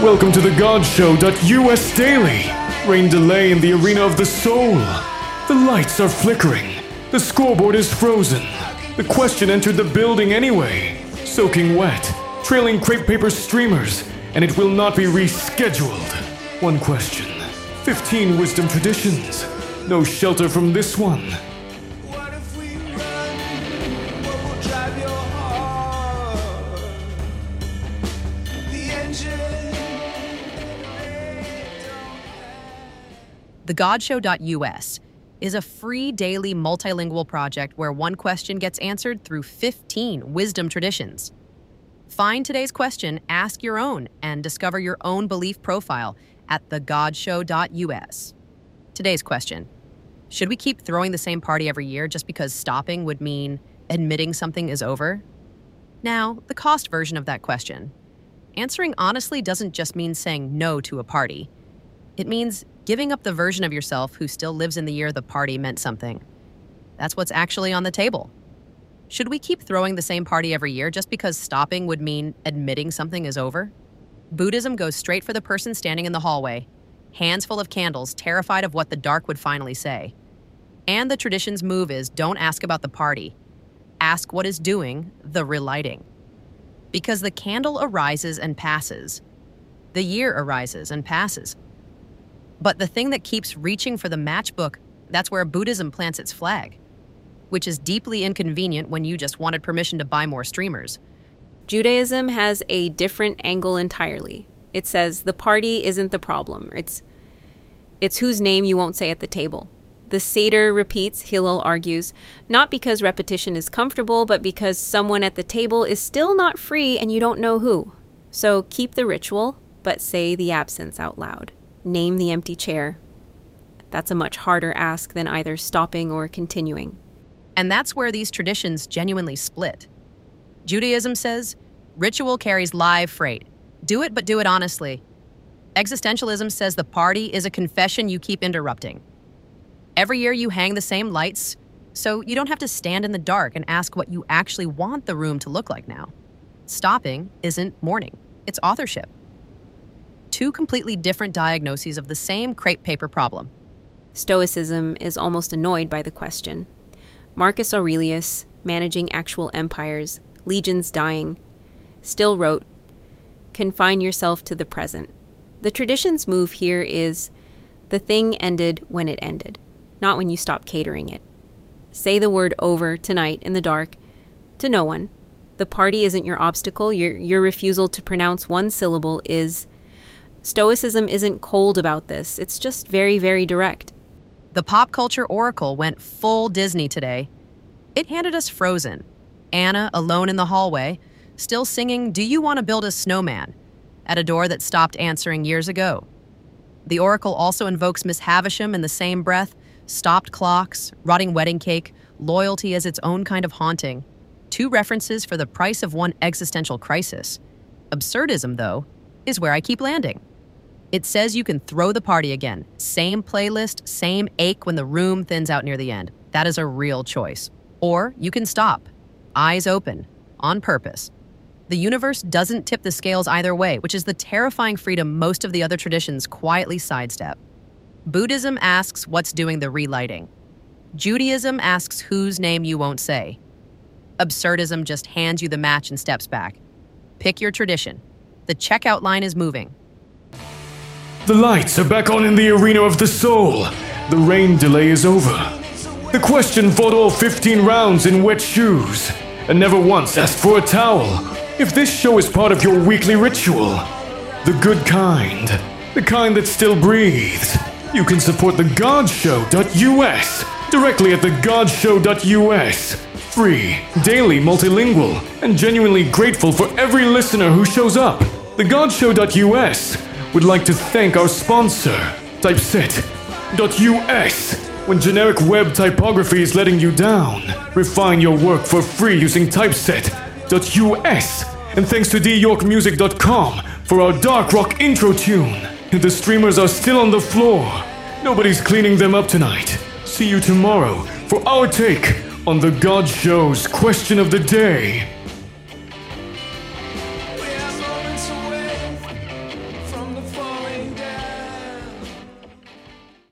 Welcome to the GodShow.us Daily. Rain delay in the arena of the soul. The lights are flickering. The scoreboard is frozen. The question entered the building anyway. Soaking wet, trailing crepe paper streamers, and it will not be rescheduled. One question. 15 wisdom traditions. No shelter from this one. The GodShow.us is a free daily multilingual project where one question gets answered through 15 wisdom traditions. Find today's question, ask your own, and discover your own belief profile at thegodshow.us. Today's question: should we keep throwing the same party every year just because stopping would mean admitting something is over? Now, the cost version of that question. Answering honestly doesn't just mean saying no to a party. It means giving up the version of yourself who still lives in the year the party meant something. That's what's actually on the table. Should we keep throwing the same party every year just because stopping would mean admitting something is over? Buddhism goes straight for the person standing in the hallway, hands full of candles, terrified of what the dark would finally say. And the tradition's move is don't ask about the party. Ask what is doing the relighting. Because the candle arises and passes. The year arises and passes. But the thing that keeps reaching for the matchbook, that's where Buddhism plants its flag, which is deeply inconvenient when you just wanted permission to buy more streamers. Judaism has a different angle entirely. It says the party isn't the problem. It's whose name you won't say at the table. The Seder repeats, Hillel argues, not because repetition is comfortable, but because someone at the table is still not free and you don't know who. So keep the ritual, but say the absence out loud. Name the empty chair. That's a much harder ask than either stopping or continuing. And that's where these traditions genuinely split. Judaism says, ritual carries live freight. Do it, but do it honestly. Existentialism says the party is a confession you keep interrupting. Every year you hang the same lights, so you don't have to stand in the dark and ask what you actually want the room to look like now. Stopping isn't mourning, it's authorship. Two completely different diagnoses of the same crepe paper problem. Stoicism is almost annoyed by the question. Marcus Aurelius, managing actual empires, legions dying, still wrote, confine yourself to the present. The tradition's move here is the thing ended when it ended, not when you stop catering it. Say the word over tonight in the dark to no one. The party isn't your obstacle. Your refusal to pronounce one syllable is. Stoicism isn't cold about this. It's just very, very direct. The pop culture oracle went full Disney today. It handed us Frozen. Anna, alone in the hallway, still singing "Do You Want to Build a Snowman?" at a door that stopped answering years ago. The oracle also invokes Miss Havisham in the same breath, stopped clocks, rotting wedding cake, loyalty as its own kind of haunting. Two references for the price of one existential crisis. Absurdism, though, is where I keep landing. It says you can throw the party again. Same playlist, same ache when the room thins out near the end. That is a real choice. Or you can stop, eyes open, on purpose. The universe doesn't tip the scales either way, which is the terrifying freedom most of the other traditions quietly sidestep. Buddhism asks what's doing the relighting. Judaism asks whose name you won't say. Absurdism just hands you the match and steps back. Pick your tradition. The checkout line is moving. The lights are back on in the arena of the soul. The rain delay is over. The question fought all 15 rounds in wet shoes and never once asked for a towel. If this show is part of your weekly ritual, the good kind, the kind that still breathes, you can support the GodShow.us directly at the GodShow.us. Free, daily, multilingual, and genuinely grateful for every listener who shows up. The GodShow.us would like to thank our sponsor, Typeset.us. When generic web typography is letting you down, refine your work for free using Typeset.us. And thanks to dyorkmusic.com for our dark rock intro tune. The streamers are still on the floor. Nobody's cleaning them up tonight. See you tomorrow for our take on the God Show's question of the day.